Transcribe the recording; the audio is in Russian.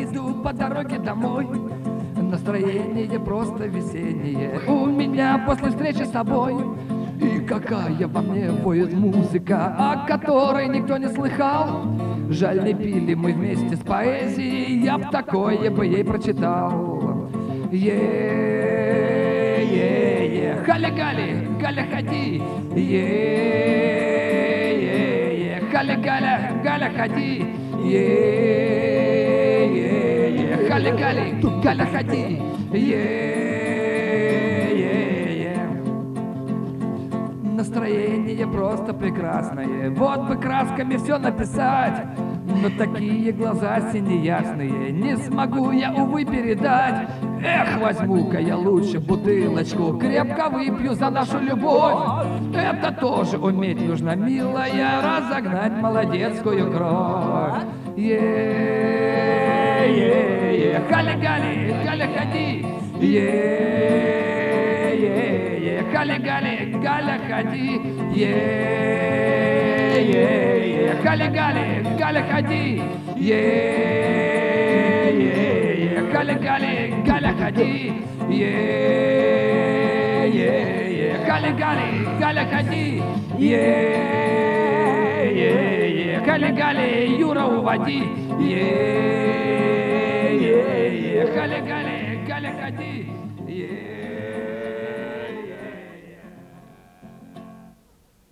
иду по дороге домой. Настроение просто весеннее у меня после встречи с тобой. И какая во мне воет музыка, о которой никто не слыхал. Жаль, не пили мы вместе с поэзией, я б такое бы ей прочитал. Е-е-е, халя-галя, галя ходи. Е-е-е, халя-галя, галя ходи. Е-е-е, халя-галя, галя ходи. Е-е-е. Настроение просто прекрасное, вот бы красками все написать, но такие глаза сине-ясные не смогу я, увы, передать. Эх, возьму-ка я лучше бутылочку, крепко выпью за нашу любовь. Это тоже уметь нужно, милая, разогнать молодецкую кровь. Е-е-е, халя-гали, галя ходи. Е-е-е, халя-гали, галя ходи. Е-е-е, халя-гали, галя ходи. Е-е-е, халя-гали, галя ходи. Е-е-е, халя-гали, галя ходи. Е-е-е, халя-гали, Юра, уводи. Е-е-е, халя-гали, галя ходи.